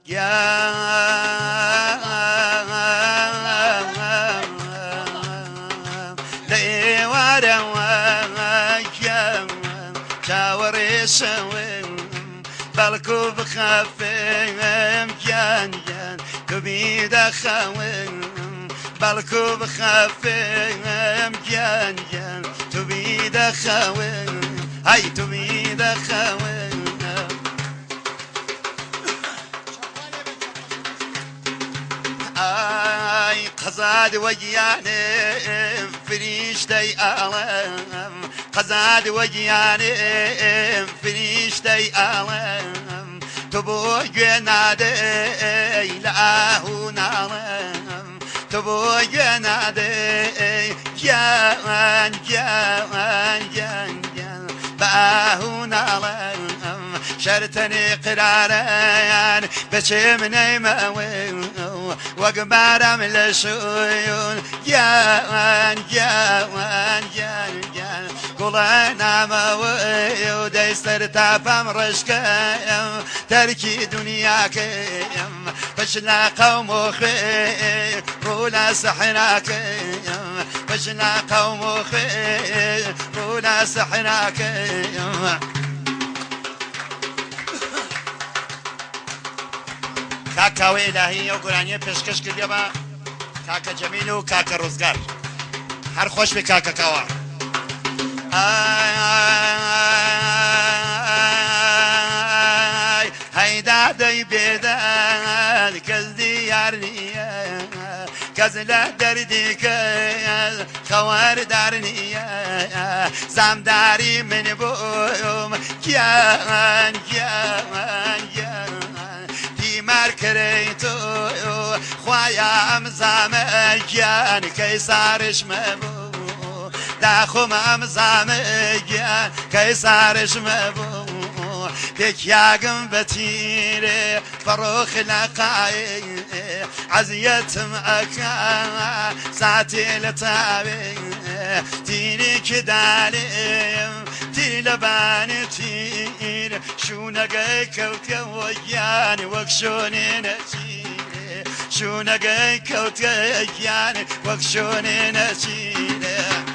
يا لي ورا ويا شاوري سوي بالكو بخفيم جان جان كبيد خوي بالكو بخفيم جان جان تبيد خوي هاي تبيد خوي اي قزاد وجياني فريشتي ألم قزاد وجياني فريشتي ألم تبو جنادي له نالم تبو جنادي جان جان جان جان باهو نالم شرتني قراران بشمني ماوي وقبارم للشيون جان جان جان جان قلنا ماوي وديستر تافم رشكايم تركي دنياكيم فشنا قوم خير رولا سحناكيم فشنا قوم خير رولا سحناكيم كاكا إلهي وقرانية بشكش كديبا كاكا جميل وكاكا روزگار هر خوش بكاكا كوا هيدا دي بيدان كز ديارنية كز لا دردي كز خوار دارنية زمداري من بوم كيان كيان كيان مركريتو خوايا امزامجان كيسارش مبو داخم امزامجان كيسارش مبو بك ياقم بتيري فروخ لقاي عزيتم اكا ساعتي لتابي تيني كداليم تيلباني تير شو نقايك وكوياني وكشوني نسيري شو نقايك وكوياني وكشوني نسيري